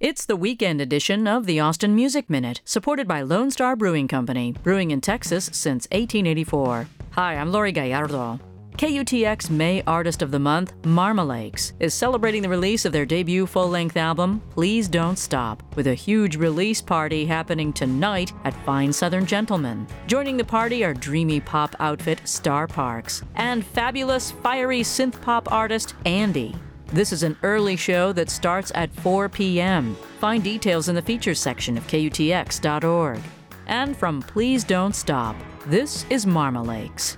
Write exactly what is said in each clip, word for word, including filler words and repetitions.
It's the weekend edition of the Austin Music Minute, supported by Lone Star Brewing Company, brewing in Texas since eighteen eighty-four. Hi, I'm Lori Gallardo. K U T X May Artist of the Month, Marmalakes, is celebrating the release of their debut full-length album, Please Don't Stop, with a huge release party happening tonight at Fine Southern Gentlemen. Joining the party are dreamy pop outfit Star Parks and fabulous, fiery synth-pop artist Andy. This is an early show that starts at four p.m. Find details in the features section of K U T X dot org. And from Please Don't Stop, this is Marmalakes.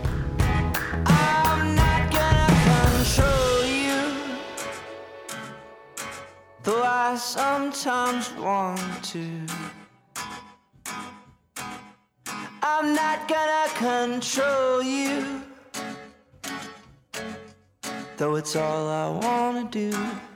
I'm not gonna control you, though I sometimes want to. I'm not gonna control you, though it's all I wanna do.